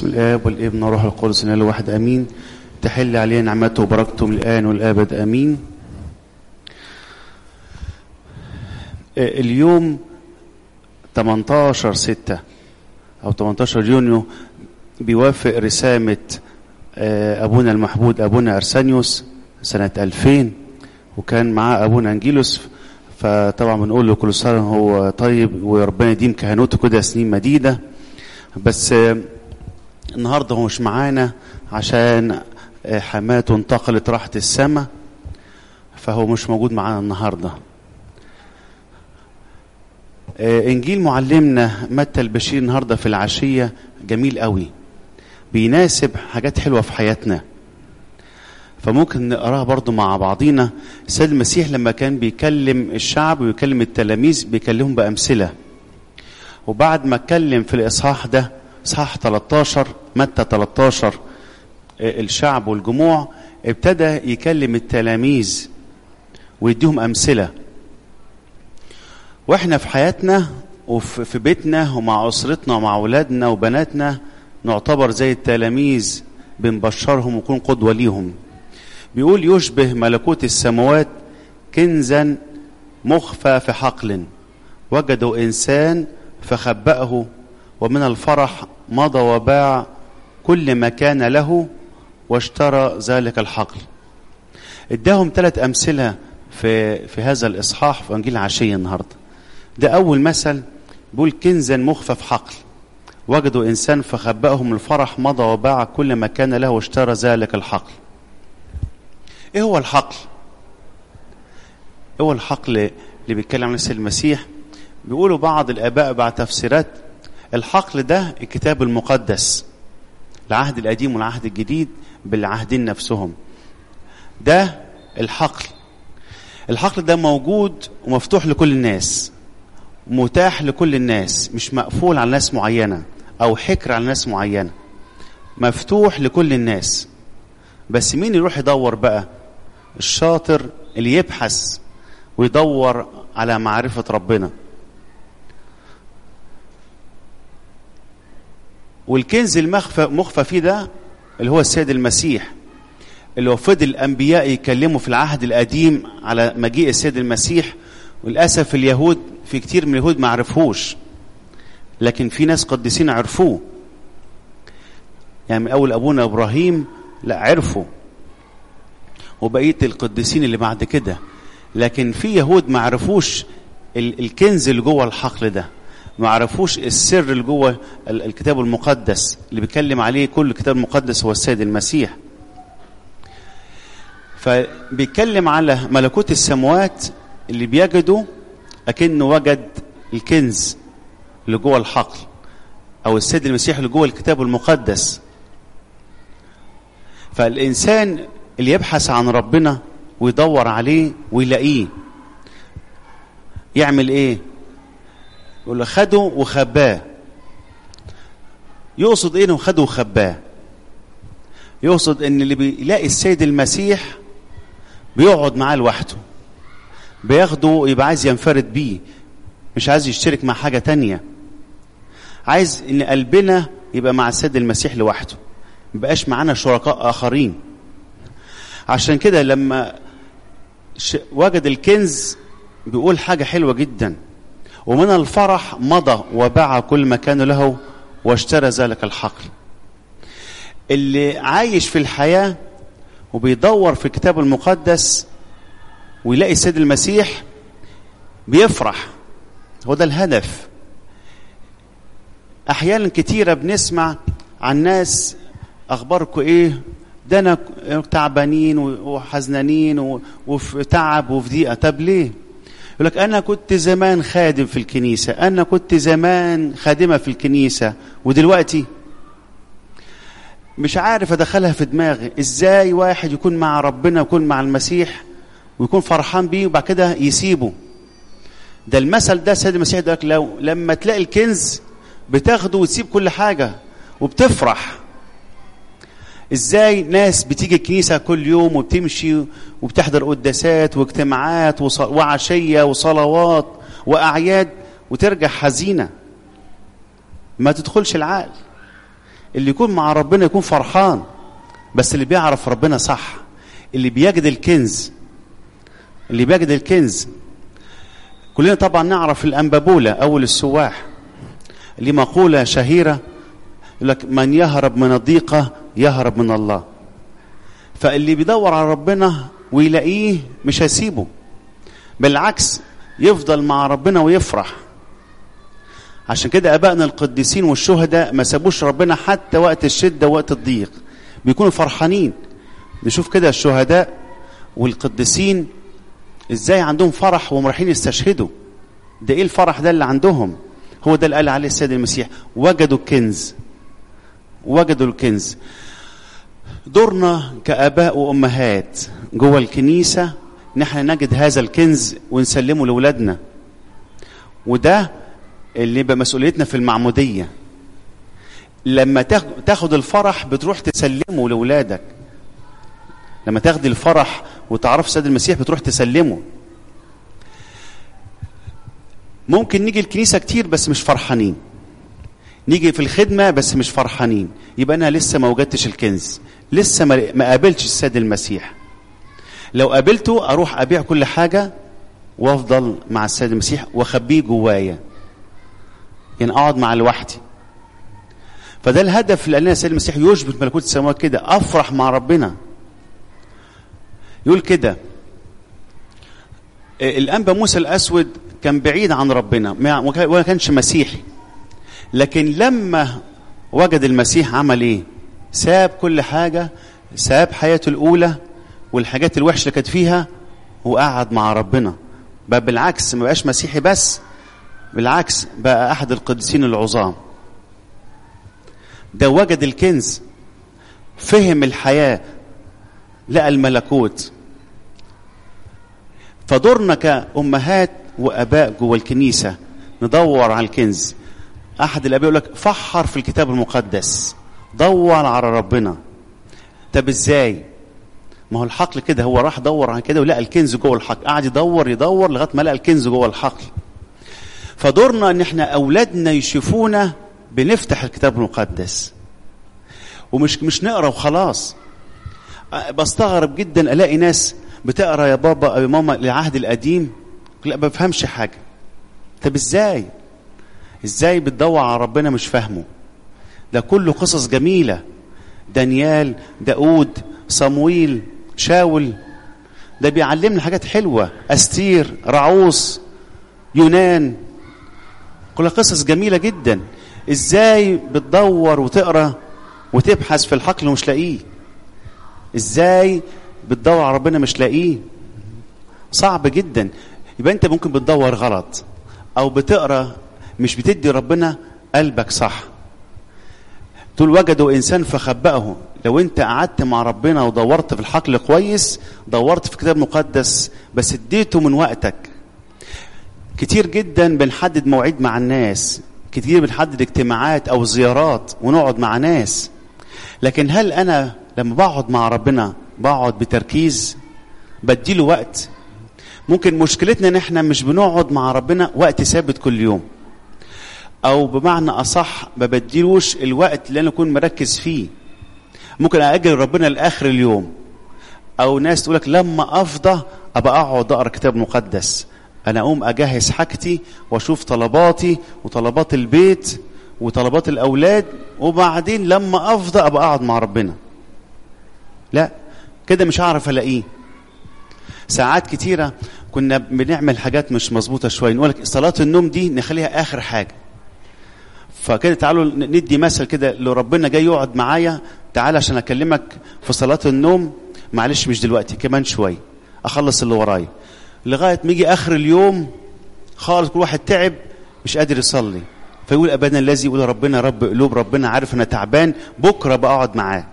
باسم الآب والابن والروح القدس الإله الواحد آمين. تحل علينا نعمته وبركته من الآن والآبد آمين. اليوم 18/6 أو 18 يونيو بيوافق رسامة أبونا المحبود أبونا أرسانيوس سنة 2000، وكان معاه أبونا أنجيلوس. فطبعا بنقول له كل سنة هو طيب وربنا يديم كهنوته كده سنين مديدة. بس النهاردة هو مش معانا عشان حماته انتقلت راحت السماء، فهو مش موجود معانا النهاردة. إنجيل معلمنا متى البشير النهاردة في العشية جميل قوي، بيناسب حاجات حلوة في حياتنا، فممكن نقراها برضو مع بعضينا. السيد المسيح لما كان بيكلم الشعب ويكلم التلاميذ بيكلمهم بأمثلة، وبعد ما اتكلم في الإصحاح ده إصحاح 13 متى 13 الشعب والجموع، ابتدى يكلم التلاميذ ويديهم أمثلة. واحنا في حياتنا وفي بيتنا ومع أسرتنا ومع أولادنا وبناتنا نعتبر زي التلاميذ، بنبشرهم ونكون قدوة ليهم. بيقول يشبه ملكوت السماوات كنزا مخفى في حقل وجدوا إنسان فخبأه، ومن الفرح مضى وباع كل ما كان له واشترى ذلك الحقل. اداهم 3 أمثلة في هذا الإصحاح في إنجيل العشية النهاردة. ده أول مثل بيقول كنزا مخفى في حقل وجدوا إنسان فخبأه، من الفرح مضى وباع كل ما كان له واشترى ذلك الحقل. ايه هو الحقل؟ هو الحقل اللي بيتكلم عنه السيد المسيح. بيقولوا بعض الآباء بعد تفسيرات الحقل ده الكتاب المقدس، العهد القديم والعهد الجديد بالعهدين نفسهم. ده الحقل. الحقل ده موجود ومفتوح لكل الناس، متاح لكل الناس، مش مقفول على ناس معينة أو حكر على ناس معينة، مفتوح لكل الناس. بس مين يروح يدور بقى؟ الشاطر اللي يبحث ويدور على معرفة ربنا. والكنز المخفى فيه ده اللي هو السيد المسيح، اللي هو فضل الأنبياء يكلموا في العهد القديم على مجيء السيد المسيح. وللأسف اليهود في كتير من اليهود ما عرفوش، لكن في ناس قديسين عرفوه. يعني من أول أبونا إبراهيم لا عرفوا، وبقية القديسين اللي بعد كده. لكن في يهود ما عرفوش الكنز اللي جوه الحقل ده، ما عرفوش السر اللي جوه الكتاب المقدس اللي بيتكلم عليه كل الكتاب المقدس هو السيد المسيح. فبيتكلم على ملكوت السماوات اللي بيجده أكنه وجد الكنز اللي جوه الحقل أو السيد المسيح اللي جوه الكتاب المقدس. فالإنسان اللي يبحث عن ربنا ويدور عليه ويلاقيه يعمل إيه؟ يقول له خده وخباه. يقصد إيه خده وخباه؟ يقصد إن اللي بيلاقي السيد المسيح بيقعد معاه لوحده، بياخده يبقى عايز ينفرد بيه، مش عايز يشترك مع حاجة تانية. عايز إن قلبنا يبقى مع السيد المسيح لوحده، مبقاش معانا شركاء آخرين. عشان كده لما وجد الكنز بيقول حاجة حلوة جدا، ومن الفرح مضى وباع كل ما كان له واشترى ذلك الحقل. اللي عايش في الحياة وبيدور في الكتاب المقدس ويلاقي السيد المسيح بيفرح. هو ده الهدف. أحيانا كتيرة بنسمع عن ناس أخباركم إيه؟ ده أنا تعبانين وحزنانين وفي تعب وفي ضيقة. طب ليه؟ يقول لك أنا كنت زمان خادم في الكنيسة، أنا كنت زمان خادمة في الكنيسة، ودلوقتي مش عارف أدخلها في دماغي. إزاي واحد يكون مع ربنا ويكون مع المسيح ويكون فرحان بيه وبعد كده يسيبه؟ ده المثل ده السيد المسيح ده لو لما تلاقي الكنز بتاخده وتسيب كل حاجة وبتفرح. ازاي ناس بتيجي الكنيسة كل يوم وبتمشي وبتحضر قداسات واجتماعات وعشية وصلوات وأعياد وترجع حزينة؟ ما تدخلش العقل. اللي يكون مع ربنا يكون فرحان، بس اللي بيعرف ربنا صح، اللي بيجد الكنز، اللي بيجد الكنز. كلنا طبعا نعرف الأنبابولة أول السواح، اللي مقولة شهيرة يقول لك من يهرب من الضيقة يهرب من الله. فاللي بيدور على ربنا ويلاقيه مش هيسيبه، بالعكس يفضل مع ربنا ويفرح. عشان كده أبائنا القديسين والشهداء ما سابوش ربنا حتى وقت الشدة ووقت الضيق، بيكونوا فرحانين. نشوف كده الشهداء والقديسين ازاي عندهم فرح وهم رايحين يستشهدوا. ده ايه الفرح ده اللي عندهم؟ هو ده اللي قال عليه السيد المسيح، وجدوا الكنز، وجدوا الكنز. دورنا كآباء وأمهات جوه الكنيسة نحن نجد هذا الكنز ونسلمه لأولادنا، وده اللي يبقى مسؤوليتنا في المعمودية. لما تاخد الفرح بتروح تسلمه لأولادك، لما تاخد الفرح وتعرف السيد المسيح بتروح تسلمه. ممكن نيجي الكنيسة كتير بس مش فرحانين، نيجي في الخدمة بس مش فرحانين، يبقى أنا لسه ما وجدتش الكنز، لسه ما قابلتش السيد المسيح. لو قابلته أروح أبيع كل حاجة وأفضل مع السيد المسيح وأخبيه جوايا، يعني أقعد مع لوحدي. فده الهدف اللي قالنا السيد المسيح، يشبه ملكوت السماوات كده، أفرح مع ربنا. يقول كده الأنبا موسى الأسود كان بعيد عن ربنا وما كانش مسيحي، لكن لما وجد المسيح عمل ايه؟ ساب كل حاجة، ساب حياته الأولى والحاجات الوحشة اللي كانت فيها وقعد مع ربنا. بقى بالعكس ما بقاش مسيحي بس، بالعكس بقى أحد القديسين العظام. ده وجد الكنز، فهم الحياة، لقى الملكوت. فدورنا كأمهات وأباء جوه الكنيسة ندور على الكنز. أحد الآباء يقول لك فحر في الكتاب المقدس، دور على ربنا. طب إزاي؟ ما هو الحقل كده، هو راح دور على كده ولقى الكنز جوه الحقل، قعد يدور لغاية ما لقى الكنز جوه الحقل. فدورنا إن إحنا أولادنا يشوفونا بنفتح الكتاب المقدس، ومش نقرأ وخلاص. بستغرب جدا ألاقي ناس بتقرأ يا بابا أو يا ماما للعهد القديم، لا ما بفهمش حاجة. طب ازاي بتدور على ربنا مش فاهمه؟ ده كله قصص جميلة، دانيال، داود، صمويل، شاول، ده بيعلمنا حاجات حلوة، أستير، رعوس، يونان، كلها قصص جميلة جدا. ازاي بتدور وتقرأ وتبحث في الحقل ومش لاقيه؟ ازاي بتدور على ربنا مش لاقيه؟ صعب جدا. يبقى انت ممكن بتدور غلط، او بتقرأ مش بتدي ربنا قلبك صح. تقول وجدوا إنسان فخبأه. لو انت قعدت مع ربنا ودورت في الحقل كويس، دورت في الكتاب المقدس بس اديته من وقتك. كتير جدا بنحدد مواعيد مع الناس، كتير بنحدد اجتماعات او زيارات ونقعد مع ناس، لكن هل انا لما بقعد مع ربنا بقعد بتركيز، بديله وقت؟ ممكن مشكلتنا ان احنا مش بنقعد مع ربنا وقت ثابت كل يوم، او بمعنى اصح ما بديلوش الوقت اللي انا اكون مركز فيه. ممكن اجل ربنا لاخر اليوم، او ناس تقولك لما افضى ابقى اقعد اقرا كتاب مقدس، انا اقوم اجهز حاجتي واشوف طلباتي وطلبات البيت وطلبات الاولاد، وبعدين لما افضى ابقى اقعد مع ربنا. لا، كده مش هعرف الاقيه. ساعات كتيرة كنا بنعمل حاجات مش مظبوطة شوية، نقولك صلاة النوم دي نخليها آخر حاجة. فكده تعالوا ندي مثل كده، لو ربنا جاي يقعد معايا، تعال عشان أكلمك في صلاة النوم، معلش مش دلوقتي، كمان شوية أخلص اللي ورايا، لغاية ما يجي آخر اليوم خالص كل واحد تعب مش قادر يصلي، فيقول أبانا الذي، يقول ربنا رب قلوب، ربنا عارف أنا تعبان، بكرة بقعد معاه.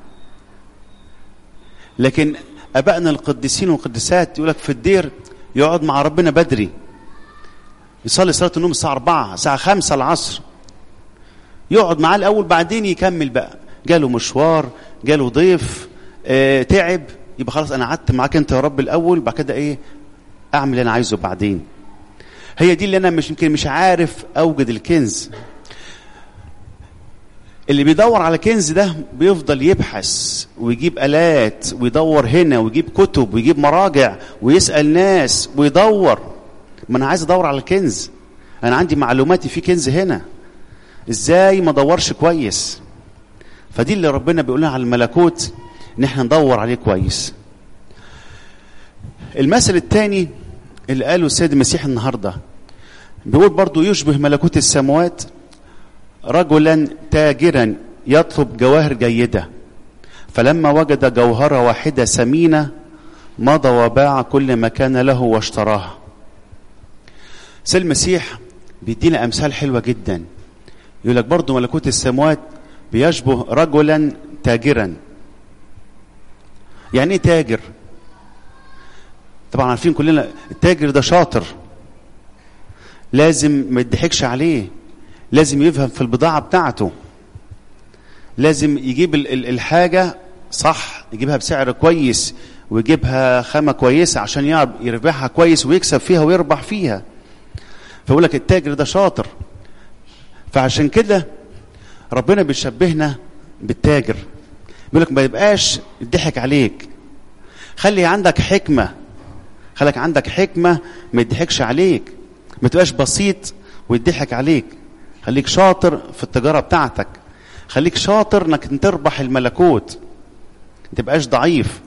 لكن أبائنا القديسين والقديسات يقولك في الدير يقعد مع ربنا بدري، يصلي صلاة النوم الساعة 4 الساعة 5 العصر، يقعد معاه الأول بعدين يكمل بقى. جاله مشوار، جاله ضيف، تعب، يبقى خلاص أنا قعدت معاك أنت يا رب الأول، بعد كده إيه أعمل اللي أنا عايزه بعدين. هي دي اللي أنا مش عارف أوجد الكنز. اللي بيدور على كنز ده بيفضل يبحث ويجيب آلات ويدور هنا ويجيب كتب ويجيب مراجع ويسأل ناس ويدور. ما انا عايز ادور على الكنز، انا عندي معلوماتي في كنز هنا، ازاي ما ادورش كويس؟ فدي اللي ربنا بيقولها على الملكوت، ان احنا ندور عليه كويس. المثل الثاني اللي قاله السيد المسيح النهارده بيقول برضو يشبه ملكوت السماوات رجلا تاجرا يطلب جواهر جيدة، فلما وجد جوهرة واحدة ثمينة مضى وباع كل ما كان له واشتراها. سيد المسيح بيدينا أمثال حلوة جدا. يقول لك برضو ملكوت السماوات بيشبه رجلا تاجرا. يعني ايه تاجر؟ طبعا عارفين كلنا التاجر ده شاطر، لازم ما يضحكش عليه، لازم يفهم في البضاعة بتاعته، لازم يجيب الحاجة صح، يجيبها بسعر كويس ويجيبها خامة كويسة عشان يربحها كويس ويكسب فيها ويربح فيها. فيقول لك التاجر ده شاطر. فعشان كده ربنا بيشبهنا بالتاجر، بيقول لك ما يبقاش يضحك عليك، خلي عندك حكمة، خليك عندك حكمة ما يضحكش عليك، ما تبقاش بسيط ويضحك عليك، خليك شاطر في التجارة بتاعتك، خليك شاطر انك تربح الملكوت، ما تبقاش ضعيف.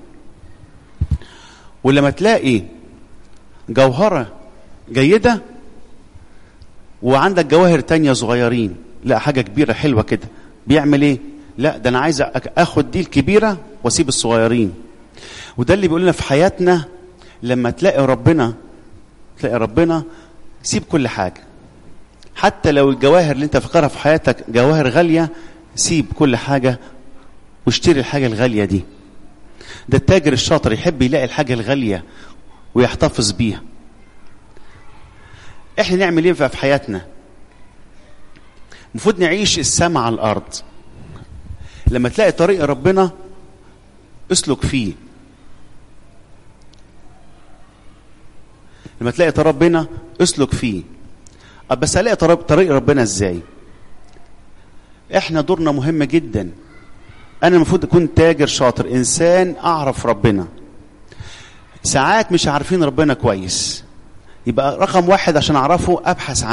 ولما تلاقي جوهرة جيدة وعندك جواهر تانية صغيرين، لا حاجة كبيرة حلوة كده، بيعمل ايه؟ لا ده انا عايز اخد دي الكبيرة واسيب الصغيرين. وده اللي بيقولنا في حياتنا، لما تلاقي ربنا سيب كل حاجة، حتى لو الجواهر اللي انت فكرها في حياتك جواهر غالية، سيب كل حاجة واشتري الحاجة الغالية دي. ده التاجر الشاطر يحب يلاقي الحاجة الغالية ويحتفظ بيها. احنا نعمل ايه في حياتنا؟ المفروض نعيش السماء على الارض. لما تلاقي طريق ربنا اسلك فيه، لما تلاقي طريق ربنا اسلك فيه. بس الاقي طريق ربنا ازاي؟ احنا دورنا مهم جدا. انا المفروض اكون تاجر شاطر، انسان اعرف ربنا. ساعات مش عارفين ربنا كويس، يبقى رقم واحد عشان اعرفه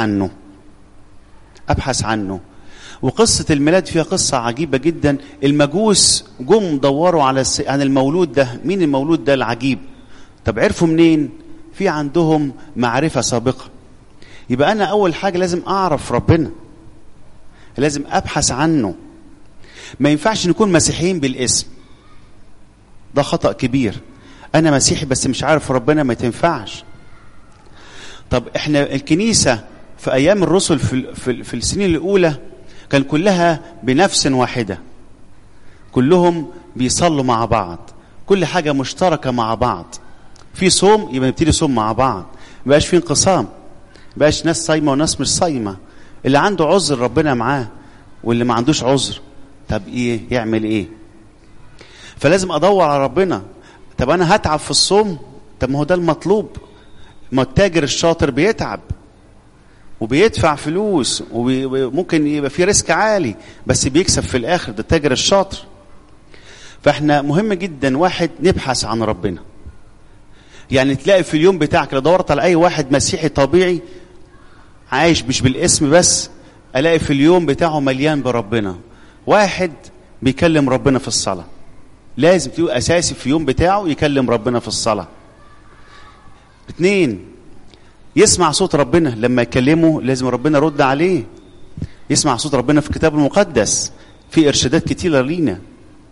ابحث عنه. وقصة الميلاد فيها قصة عجيبة جدا. المجوس جم دوروا عن المولود ده. مين المولود ده العجيب؟ طب عرفوا منين؟ في عندهم معرفة سابقة. يبقى أنا أول حاجة لازم أعرف ربنا، لازم أبحث عنه. ما ينفعش نكون مسيحيين بالاسم، ده خطأ كبير. أنا مسيحي بس مش عارف ربنا، ما تنفعش. طب إحنا الكنيسة في أيام الرسل في السنين الأولى كان كلها بنفس واحدة، كلهم بيصلوا مع بعض، كل حاجة مشتركة مع بعض. في صوم يبقى نبتدي صوم مع بعض، ما بقاش في انقسام، ما بقاش ناس صايمة وناس مش صايمة. اللي عنده عذر ربنا معاه، واللي ما عندوش عذر طب ايه يعمل ايه؟ فلازم ادور على ربنا. طب انا هتعب في الصوم؟ طب ما هو ده المطلوب. ما التاجر الشاطر بيتعب وبيدفع فلوس وممكن يبقى في ريسك عالي، بس بيكسب في الاخر، ده التاجر الشاطر. فاحنا مهم جدا واحد نبحث عن ربنا. يعني تلاقي في اليوم بتاعك لو دورت على اي واحد مسيحي طبيعي عايش مش بالاسم بس، الاقي في اليوم بتاعه مليان بربنا. واحد بيكلم ربنا في الصلاة، لازم تقول اساسي في يوم بتاعه يكلم ربنا في الصلاة. 2 يسمع صوت ربنا، لما يكلمه لازم ربنا يرد عليه. يسمع صوت ربنا في الكتاب المقدس، في ارشادات كتيرة لينا.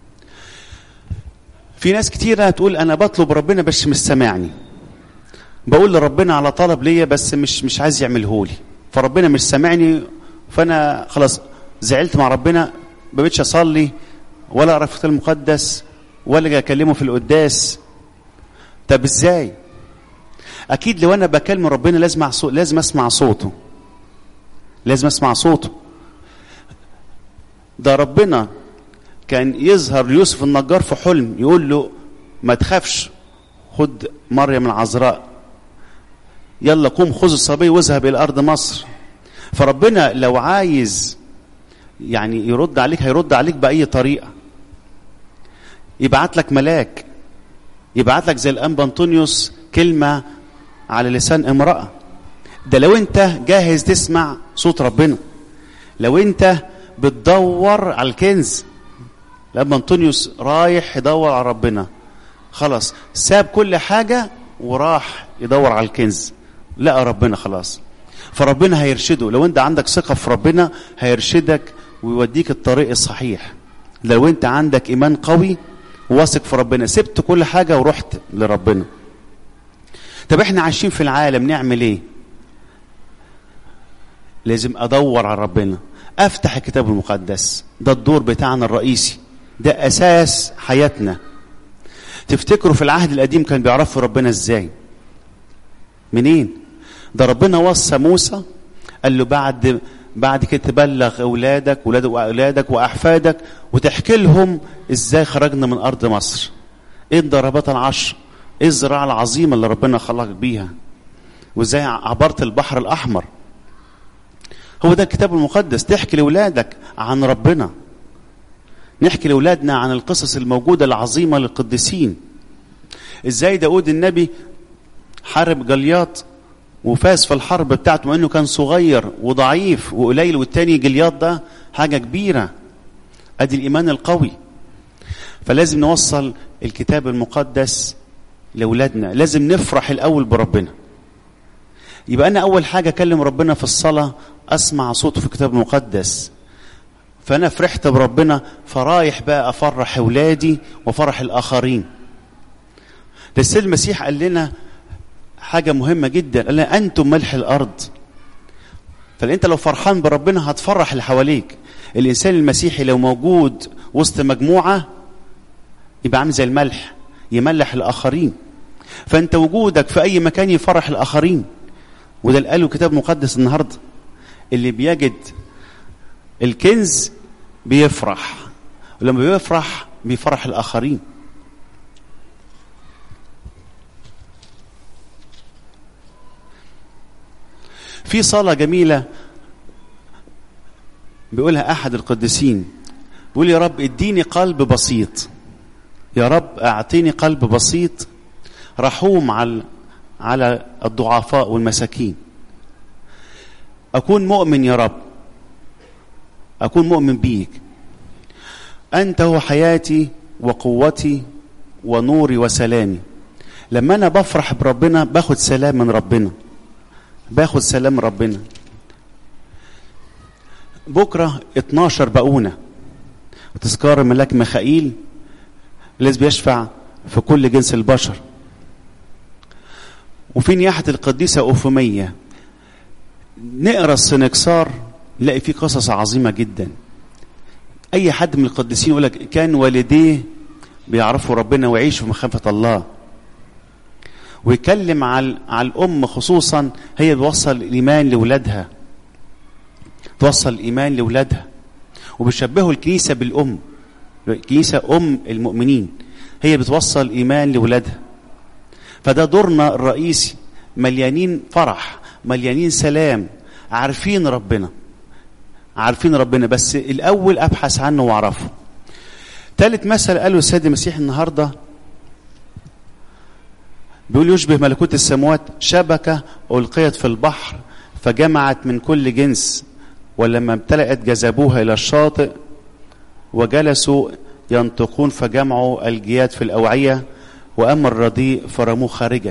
في ناس كتيرة تقول انا بطلب ربنا بس مش سامعني، بقول لربنا على طلب ليا بس مش عايز يعملهولي، فربنا مش سامعني، فانا خلاص زعلت مع ربنا، ما بقتش اصلي ولا اقرا في الكتاب المقدس ولا اجي اكلمه في القداس. طب ازاي؟ اكيد لو انا بكلم ربنا لازم اسمع صوته، لازم اسمع صوته. ده ربنا كان يظهر ليوسف النجار في حلم، يقول له ما تخافش، خد مريم العذراء، يلا قوم خذ الصبي واذهب الى ارض مصر. فربنا لو عايز يعني يرد عليك، هيرد عليك بأي طريقة. يبعت لك ملاك، يبعت لك زي الأنبا أنطونيوس كلمة على لسان امرأة. ده لو انت جاهز تسمع صوت ربنا، لو انت بتدور على الكنز. الأنبا أنطونيوس رايح يدور على ربنا، خلاص ساب كل حاجة وراح يدور على الكنز، لقى ربنا خلاص. فربنا هيرشده، لو انت عندك ثقة في ربنا هيرشدك ويوديك الطريق الصحيح. لو انت عندك ايمان قوي وواثق في ربنا، سبت كل حاجة ورحت لربنا. طب احنا عايشين في العالم نعمل ايه؟ لازم ادور على ربنا، افتح الكتاب المقدس، ده الدور بتاعنا الرئيسي، ده اساس حياتنا. تفتكروا في العهد القديم كان بيعرفوا ربنا ازاي؟ منين؟ ده ربنا وصى موسى قال له بعد كده تبلغ اولادك واولادك واحفادك وتحكي لهم ازاي خرجنا من ارض مصر، ايه الضربات العشر، ايه الزراعه العظيمه اللي ربنا خلقك بيها، وازاي عبرت البحر الاحمر. هو ده الكتاب المقدس، تحكي لاولادك عن ربنا، نحكي لاولادنا عن القصص الموجوده العظيمه للقديسين. ازاي داود النبي حارب جلياط وفاز في الحرب بتاعته، مع انه كان صغير وضعيف وقليل، والتاني جلياط ده حاجه كبيره. ادي الايمان القوي. فلازم نوصل الكتاب المقدس لاولادنا، لازم نفرح الاول بربنا. يبقى انا اول حاجه اكلم ربنا في الصلاه، اسمع صوته في الكتاب المقدس، فانا فرحت بربنا، فرايح بقى افرح اولادي وافرح الاخرين. ده السيد المسيح قال لنا حاجه مهمه جدا، قال لنا انتم ملح الارض. فانت لو فرحان بربنا هتفرح اللي حواليك. الانسان المسيحي لو موجود وسط مجموعه يبقى عامل زي الملح، يملح الاخرين. فانت وجودك في اي مكان يفرح الاخرين. وده اللي قاله الكتاب المقدس النهارده، اللي بيجد الكنز بيفرح، ولما بيفرح بيفرح الاخرين. في صلاة جميلة بيقولها أحد القديسين، بيقول يا رب اديني قلب بسيط، يا رب اعطيني قلب بسيط رحوم على الضعفاء والمساكين. أكون مؤمن يا رب، أكون مؤمن بيك، أنت هو حياتي وقوتي ونوري وسلامي. لما أنا بفرح بربنا باخد سلام من ربنا، باخد سلام ربنا. بكرة 12 بقونة تذكار الملاك ميخائيل الذي بيشفع في كل جنس البشر، وفي نياحة القديسة أوفومية. نقرأ السنكسار نلاقي فيه قصص عظيمة جدا. أي حد من القديسين يقول لك كان والديه بيعرفوا ربنا ويعيشوا في مخافة الله. ويكلم على الأم خصوصا، هي بتوصل الإيمان لولادها، توصل الإيمان لولادها. وبيشبهوا الكنيسة بالأم، الكنيسة أم المؤمنين، هي بتوصل الإيمان لولادها. فده دورنا الرئيسي، مليانين فرح، مليانين سلام، عارفين ربنا، عارفين ربنا، بس الأول أبحث عنه وأعرفه. ثالث مثل قاله السيد المسيح النهارده، بيقول يشبه ملكوت السماوات شبكة ألقيت في البحر فجمعت من كل جنس، ولما امتلأت جذبوها إلى الشاطئ وجلسوا ينطقون فجمعوا الجياد في الأوعية، وأما الرديء فرموه خارجا.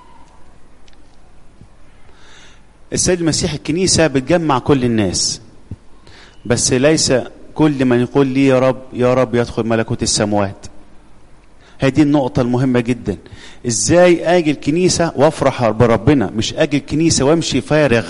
السيد المسيح الكنيسة بتجمع كل الناس، بس ليس كل من يقول لي يا رب يا رب يدخل ملكوت السماوات. هذه النقطة المهمة جدا. ازاي اجي الكنيسة وافرح بربنا، مش اجي الكنيسة وامشي فارغ،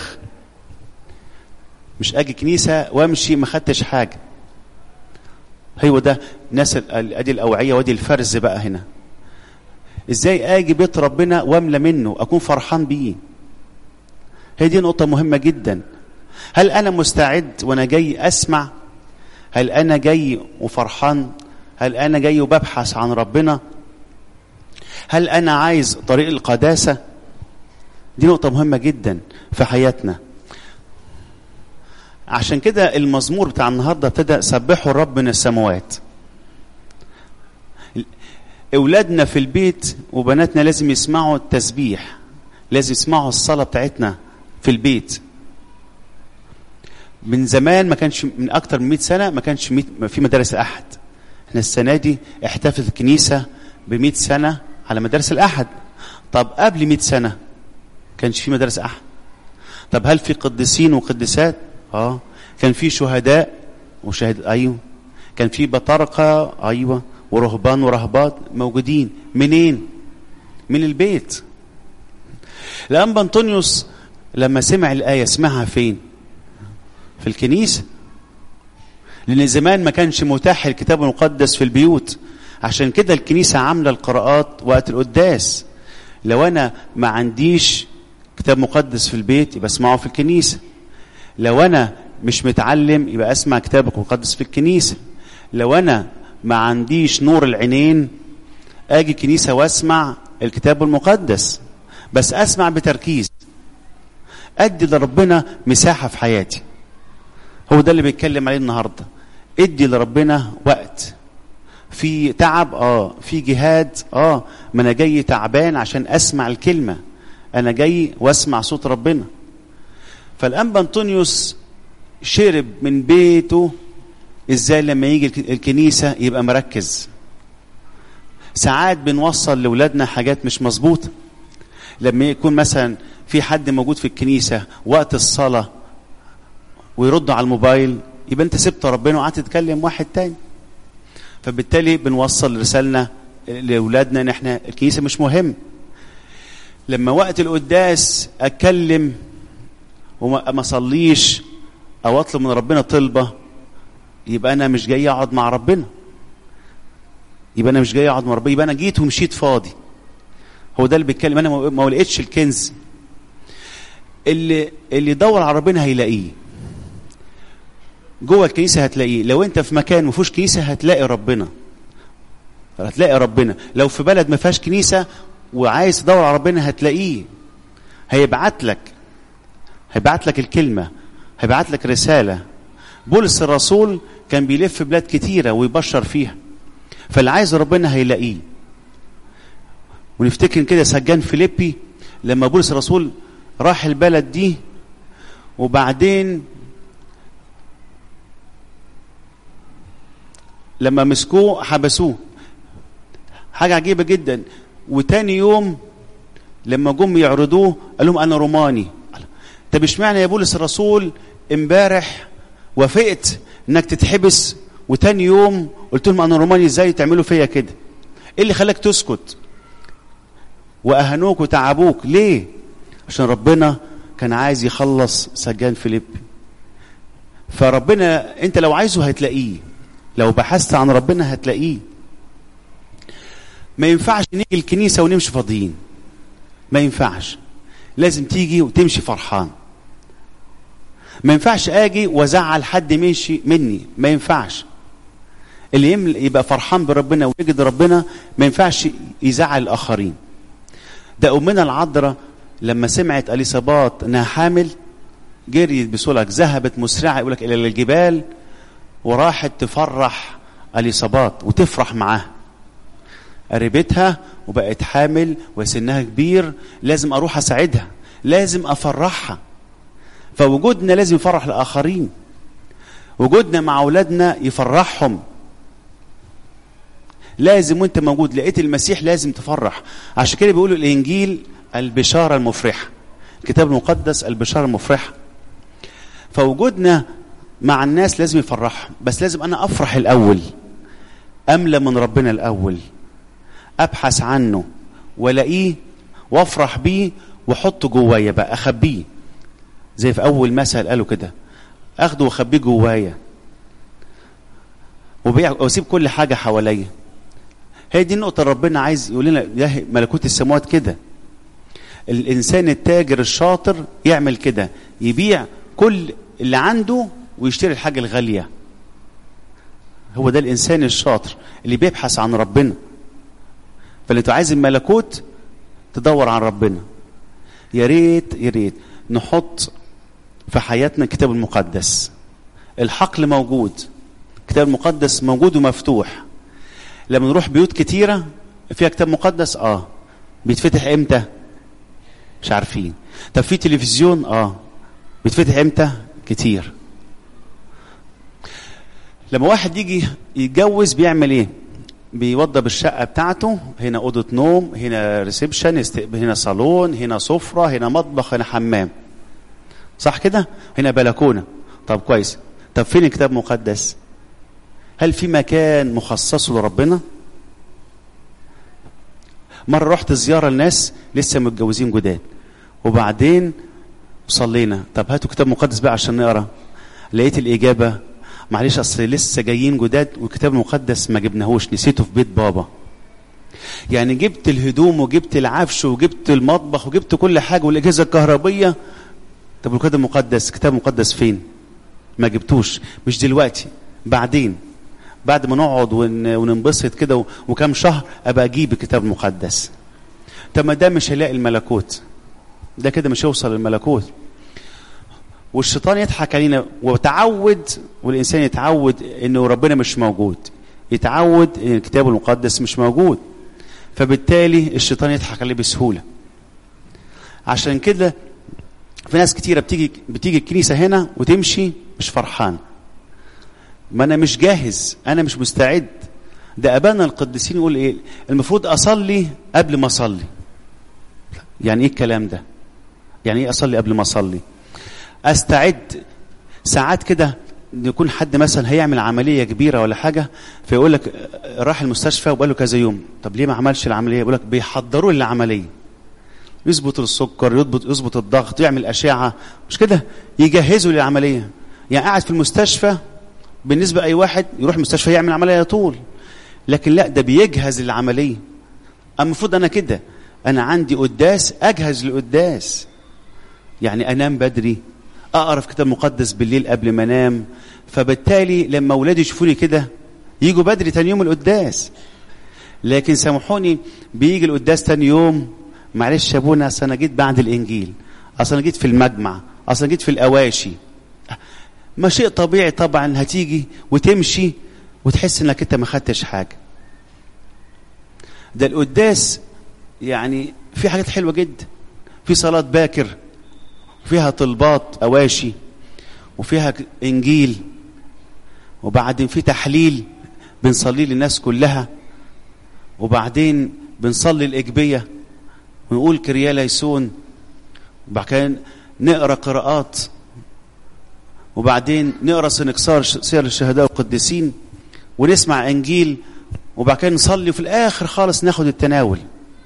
مش اجي الكنيسة وامشي ما خدتش حاجة. هو ده ناس ادي الاوعية وادي الفرز بقى هنا. ازاي اجي بيت ربنا واملى منه اكون فرحان بيه. هذه نقطة مهمة جدا. هل انا مستعد وانا جاي اسمع؟ هل انا جاي وفرحان؟ هل أنا جاي وببحث عن ربنا؟ هل أنا عايز طريق القداسة؟ دي نقطة مهمة جدا في حياتنا. عشان كده المزمور بتاع النهارده ابتدى سبحوا الرب من السماوات. اولادنا في البيت وبناتنا لازم يسمعوا التسبيح، لازم يسمعوا الصلاة بتاعتنا في البيت. من زمان ما كانش، من اكتر من 100 سنة ما كانش في مدارس الأحد. احنا السنة دي احتفلت الكنيسة ب100 سنة على مدارس الأحد. طب قبل 100 سنة كانش في مدارس أحد. طب هل في قديسين وقديسات؟ كان في شهداء وشهد، ايوه. كان في بطارقة، ايوه، ورهبان ورهبات موجودين. منين؟ من البيت. الأنبا أنطونيوس لما سمع الآية سمعها فين؟ في الكنيسة. لأن زمان ما كانش متاح الكتاب المقدس في البيوت، عشان كده الكنيسة عاملة القراءات وقت القداس. لو أنا ما عنديش كتاب مقدس في البيت يبقى اسمعه في الكنيسة. لو أنا مش متعلم يبقى أسمع كتابك المقدس في الكنيسة. لو أنا ما عنديش نور العينين أجي كنيسة واسمع الكتاب المقدس، بس أسمع بتركيز، أدي لربنا مساحة في حياتي. هو ده اللي بيتكلم عليه النهاردة. ادي لربنا وقت. في تعب، في جهاد، ما أنا جاي تعبان عشان أسمع الكلمة، أنا جاي واسمع صوت ربنا. فالأنبا أنطونيوس شرب من بيته إزاي لما يجي الكنيسة يبقى مركز. ساعات بنوصل لأولادنا حاجات مش مظبوطة. لما يكون مثلا في حد موجود في الكنيسة وقت الصلاة ويرد على الموبايل، يبقى انت سبت ربنا وقعدت تتكلم واحد تاني. فبالتالي بنوصل رسالنا لأولادنا ان احنا الكنيسة مش مهم. لما وقت القداس اتكلم وما صليش او اطلب من ربنا طلبة، يبقى انا مش جاي اقعد مع ربنا، يبقى انا مش جاي اقعد مع ربنا، يبقى انا جيت ومشيت فاضي. هو ده اللي بيتكلم. انا ما لقيتش الكنز. اللي يدور على ربنا هيلاقيه جوه الكنيسه، هتلاقيه. لو انت في مكان ما فيهوش كنيسه هتلاقي ربنا، هتلاقي ربنا. لو في بلد ما فيهاش كنيسه وعايز تدور على ربنا هتلاقيه. هيبعت لك الكلمه، هيبعت لك رساله. بولس الرسول كان بيلف بلاد كتيره ويبشر فيها، فاللي عايز ربنا هيلاقيه. ونفتكر كده سجان فيليبي لما بولس الرسول راح البلد دي، وبعدين لما مسكوه حبسوه. حاجة عجيبة جدا. وتاني يوم لما جم يعرضوه قال لهم أنا روماني. طب اشمعنى يا بولس الرسول امبارح وافقت انك تتحبس وتاني يوم قلت لهم أنا روماني؟ ازاي تعملوا فيا كده؟ ايه اللي خلاك تسكت وأهنوك وتعبوك؟ ليه؟ عشان ربنا كان عايز يخلص سجان فيليبي. فربنا انت لو عايزه هتلاقيه، لو بحثت عن ربنا هتلاقيه. ما ينفعش نيجي الكنيسة ونمشي فاضيين، ما ينفعش. لازم تيجي وتمشي فرحان. ما ينفعش اجي وازعل حد ماشي مني، ما ينفعش. اللي يبقى فرحان بربنا ويجد ربنا ما ينفعش يزعل الآخرين. ده أمنا العذراء لما سمعت اليصابات انها حامل جريت بسرعة، ذهبت مسرعة يقولك الى الجبال وراحت تفرح اليصابات وتفرح معاها. قربتها وبقت حامل وسنها كبير، لازم اروح اساعدها، لازم افرحها. فوجودنا لازم يفرح الاخرين، وجودنا مع اولادنا يفرحهم. لازم وانت موجود لقيت المسيح لازم تفرح. عشان كده بيقولوا الانجيل البشارة المفرحة، الكتاب المقدس البشارة المفرحة. فوجودنا مع الناس لازم يفرحهم، بس لازم انا افرح الاول، املى من ربنا الاول، ابحث عنه والاقيه وافرح بيه واحطه جوايا بقى، اخبيه. زي في اول مثل قالوا كده، اخده واخبيه جوايا واسيب كل حاجة حواليا. هي دي النقطة ربنا عايز يقول لنا ده ملكوت السماوات كده. الإنسان التاجر الشاطر يعمل كده، يبيع كل اللي عنده ويشتري الحاجة الغالية. هو ده الإنسان الشاطر اللي بيبحث عن ربنا. فاللي انت عايز الملكوت تدور عن ربنا. يا ريت نحط في حياتنا الكتاب المقدس. الحقل موجود، الكتاب المقدس موجود ومفتوح. لما نروح بيوت كتيرة فيها كتاب مقدس بيتفتح امتى؟ مش عارفين. طب في تلفزيون بيتفتح امتى؟ كتير. لما واحد يجي يتجوز بيعمل ايه؟ بيوضب الشقة بتاعته، هنا أوضة نوم، هنا ريسبشن، هنا صالون، هنا سفرة، هنا مطبخ، هنا حمام، صح كده؟ هنا بلكونة. طب كويس. طب فين الكتاب المقدس؟ هل في مكان مخصص لربنا؟ مرة رحت زيارة لناس لسه متجوزين جداد، وبعدين صلينا، طب هاتوا كتاب مقدس بقى عشان نقرأ. لقيت الإجابة معلش أصل لسه جايين جداد والكتاب المقدس ما جبناهوش، نسيته في بيت بابا. يعني جبت الهدوم وجبت العفش وجبت المطبخ وجبت كل حاجة والأجهزة الكهربية، طب الكتاب المقدس، الكتاب المقدس فين؟ ما جبتوش. مش دلوقتي، بعدين، بعد ما نقعد وننبسط كده وكم شهر أبقى أجيب الكتاب المقدس. طب ما ده مش هيلاقي الملكوت، ده كده مش هيوصل للملكوت. والشيطان يضحك علينا وتعود، والإنسان يتعود إنه ربنا مش موجود، يتعود إن الكتاب المقدس مش موجود، فبالتالي الشيطان يضحك عليه بسهولة. عشان كده في ناس كتيرة بتيجي الكنيسة هنا وتمشي مش فرحان، ما أنا مش جاهز، أنا مش مستعد. ده أبانا القديسين يقول إيه؟ المفروض أصلي قبل ما أصلي. يعني إيه الكلام ده؟ يعني إيه أصلي قبل ما أصلي؟ أستعد. ساعات كده يكون حد مثلا هيعمل عملية كبيرة ولا حاجة، فيقول لك راح المستشفى وبقاله كذا يوم، طب ليه ما عملش العملية؟ يقول لك بيحضروا للعملية، يظبط السكر، يظبط الضغط، يعمل أشعة، مش كده؟ يجهزوا للعملية. يعني قاعد في المستشفى بالنسبة أي واحد يروح المستشفى يعمل عملية طول، لكن لا، ده بيجهز للعملية. المفروض أنا كده، أنا عندي قداس أجهز للقداس، يعني أنام بدري، أقرأ في كتاب مقدس بالليل قبل ما أنام، فبالتالي لما أولادي يشوفوني كده يجوا بدري تاني يوم القداس. لكن سامحوني، بيجي القداس تاني يوم، معلش يا ابونا أصل أنا جيت بعد الإنجيل، أصل أنا جيت في المجمع، أصل أنا جيت في الأواشي. ما شيء طبيعي طبعا، هتيجي وتمشي وتحس إنك أنت ما خدتش حاجة. ده القداس يعني في حاجات حلوة جدا، في صلاة باكر، فيها طلبات أواشي، وفيها إنجيل، وبعدين في تحليل بنصلي للناس كلها، وبعدين بنصلي الإجبية ونقول كريا ليسون، وبعدين نقرأ قراءات، وبعدين نقرأ سنكسار سير الشهداء والقديسين، ونسمع إنجيل، وبعدين نصلي، وفي الآخر خالص ناخد التناول.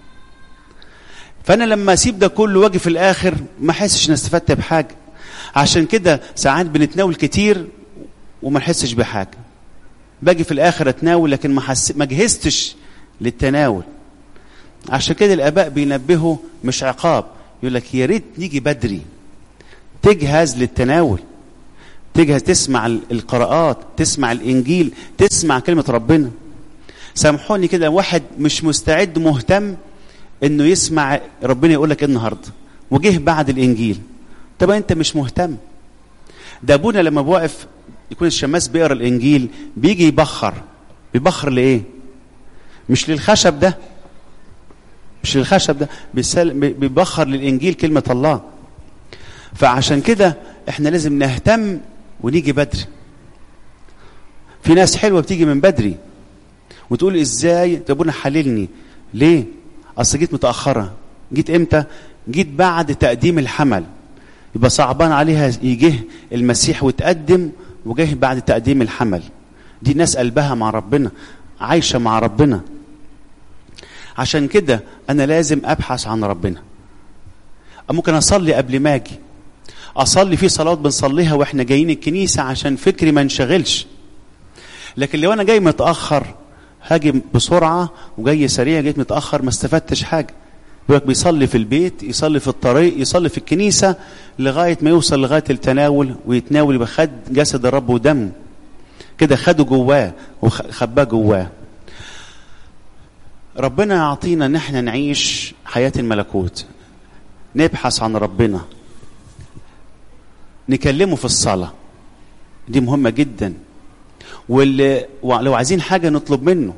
فأنا لما أسيب ده كله واجي في الآخر ما أحسش إن استفدت بحاجة. عشان كده ساعات بنتناول كتير وما نحسش بحاجة، باجي في الآخر أتناول لكن ما جهزتش للتناول. عشان كده الآباء بينبهوا مش عقاب، يقول لك يا ريت نيجي بدري، تجهز للتناول، تجهز، تسمع القراءات، تسمع الإنجيل، تسمع كلمة ربنا. سامحوني كده، واحد مش مستعد مهتم انه يسمع ربنا يقول لك النهارده، وجه بعد الانجيل، طب انت مش مهتم. ده ابونا لما بوقف يكون الشماس بيقرا الانجيل بيجي بيبخر لايه؟ مش للخشب ده، مش للخشب ده، بيبخر للانجيل كلمه الله. فعشان كده احنا لازم نهتم ونيجي بدري. في ناس حلوه بتيجي من بدري وتقول ازاي؟ طب ابونا حللني ليه؟ أصل جيت متأخرة. جيت إمتى؟ جيت بعد تقديم الحمل، يبقى صعبان عليها يجيه المسيح وتقدم، وجه بعد تقديم الحمل. دي ناس قلبها مع ربنا، عايشة مع ربنا. عشان كده أنا لازم أبحث عن ربنا. ممكن أصلي قبل ما أجي، أصلي في صلاة بنصليها وإحنا جايين الكنيسة عشان فكري ما انشغلش. لكن لو أنا جاي متأخر هاجي بسرعة وجاي سريع، جيت متأخر ما استفدتش حاجة. بيصلي في البيت، يصلي في الطريق، يصلي في الكنيسة لغاية ما يوصل لغاية التناول ويتناول، يبقى خد جسد الرب ودمه كده، خده جواه وخباه جواه. ربنا يعطينا ان احنا نعيش حياة الملكوت، نبحث عن ربنا، نكلمه في الصلاة. دي مهمة جدا. ولو عايزين حاجة نطلب منه.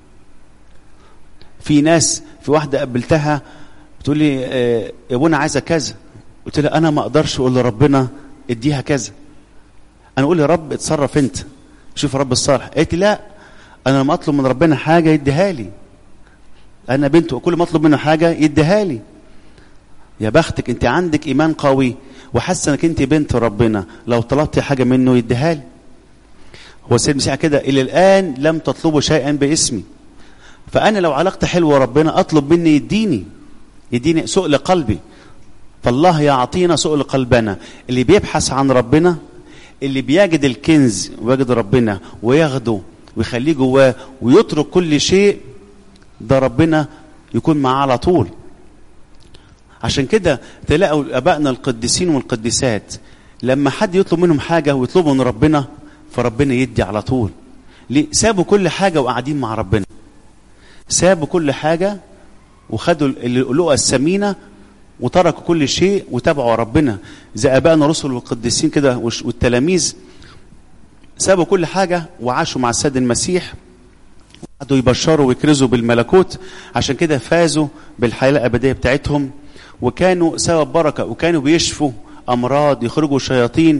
في ناس، في واحدة قابلتها بتقول لي يا ابونا عايزة كذا. قلت لها أنا ما أقدرش أقول لربنا اديها كذا، أنا أقول يا رب اتصرف أنت، شوف رب الصالح. قالت لي لا، أنا لما أطلب من ربنا حاجة يديها لي، أنا بنته كل ما أطلب منه حاجة يديها لي. يا بختك أنت عندك إيمان قوي وحاسة أنك أنت بنت ربنا، لو طلبت حاجة منه يديها لي. هو السيد المسيح كده إلى الآن لم تطلبوا شيئا باسمي. فأنا لو علاقتي حلوة ربنا أطلب مني يديني سؤل قلبي. فالله يعطينا سؤل قلبنا. اللي بيبحث عن ربنا، اللي بيجد الكنز ويجد ربنا وياخده ويخليه جواه ويترك كل شيء، ده ربنا يكون معاه على طول. عشان كده تلاقوا ابائنا القديسين والقديسات لما حد يطلب منهم حاجه ويطلبوا من ربنا، فربنا يدي على طول. ليه؟ سابوا كل حاجه وقاعدين مع ربنا، سابوا كل حاجه وخدوا اللؤلؤه الثمينه وتركوا كل شيء وتابعوا ربنا. زي ابائنا الرسل والقديسين كده والتلاميذ، سابوا كل حاجه وعاشوا مع السيد المسيح، قعدوا يبشروا ويكرزوا بالملكوت. عشان كده فازوا بالحياه الابديه بتاعتهم، وكانوا سبب بركه، وكانوا بيشفوا امراض، يخرجوا شياطين،